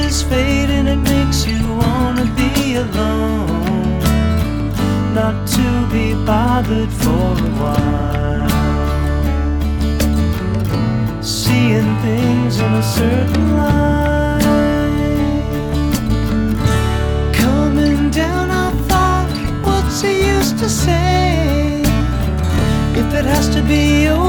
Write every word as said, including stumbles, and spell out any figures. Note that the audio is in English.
is fate, and it makes you wanna be alone, not to be bothered for a while. Seeing things in a certain light, coming down I thought, what's it used to say? If it has to be over